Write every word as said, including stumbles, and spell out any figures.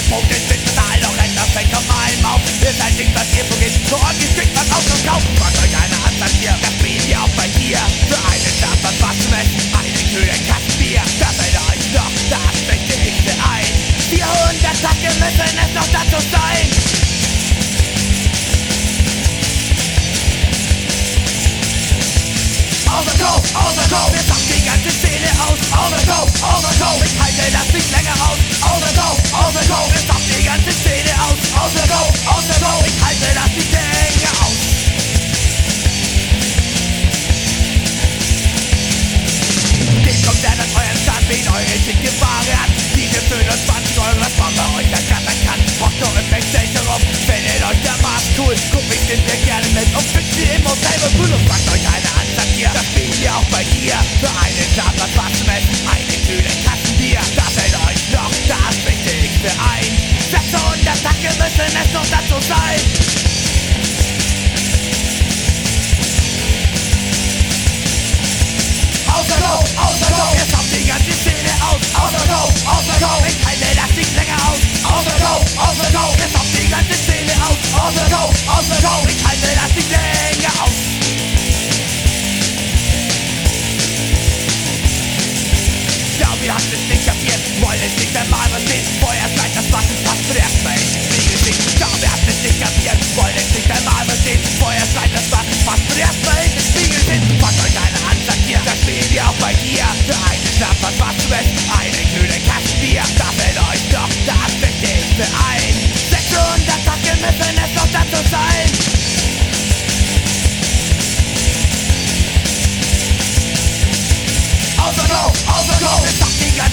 Punkt ist mit total, doch Rechner fängt auf allem auf. Ihr seid nicht, was ihr vergisst, für euch ist kriegt was aus dem Kauf. Fragt euch eine Anzahl hier, das Spiel hier auch bei dir. Für einen Start was was zu messen, einen kühlen Kasten Bier. Da fällt euch noch das Wichtigste ein. vierhundert Tage müssen es noch dazu sein. Außer Go, außer Go, wir packen die ganze Szene aus. Außer Go, außer Go, ich halte das nicht länger aus. Außer Go, außer Go, wir packen die ganze Szene aus. Außer Go, außer Go, ich halte das nicht länger aus. Geht kommt der an euren Stand, wen eure schicke Ware hat. Diese fünfundzwanzig Euro, das man bei euch ergattern kann. Hockt nur im Backstage herum, findet euch der Maß cool. Guckt mich sind wir gerne mit und fickt sie im Hotel und cool. Und fragt euch eine Anzahl hier, das Spiel hier auch bei dir. Für einen Tag was was zu messen, eine kühle Kasten Bier. Da fällt euch noch das Wichtigste ein. sechshundert Tage müssen es noch dazu sein. Außer Go, außer Go, jetzt habt die ganze Szene aus. Außer Go, außer Go, ich halte das nicht länger aus. Außer Go, außer Go, jetzt habt die ganze Szene aus. Außer Go, außer Go, ich halte das nicht länger aus. Ja, wir haben es nicht kapiert, wollen es nicht einmal verstehen. Vorher seid das was es passt, wird erstmal in den Spiegel sehen. Ja, wir haben es nicht kapiert, wollen es nicht einmal verstehen. Vorher seid das was es passt, wird erstmal in den Spiegel sehen. Packt euch eine Anzahl hier, das spielen wir auch bei dir. Für einen Schnapp was was zu essen, eine kühle Kasten Bier. Da fällt euch doch das Wichtigste ein. sechshundert Tage müssen es noch dazu sein. Außer Go, außer Go, wir packen die ganze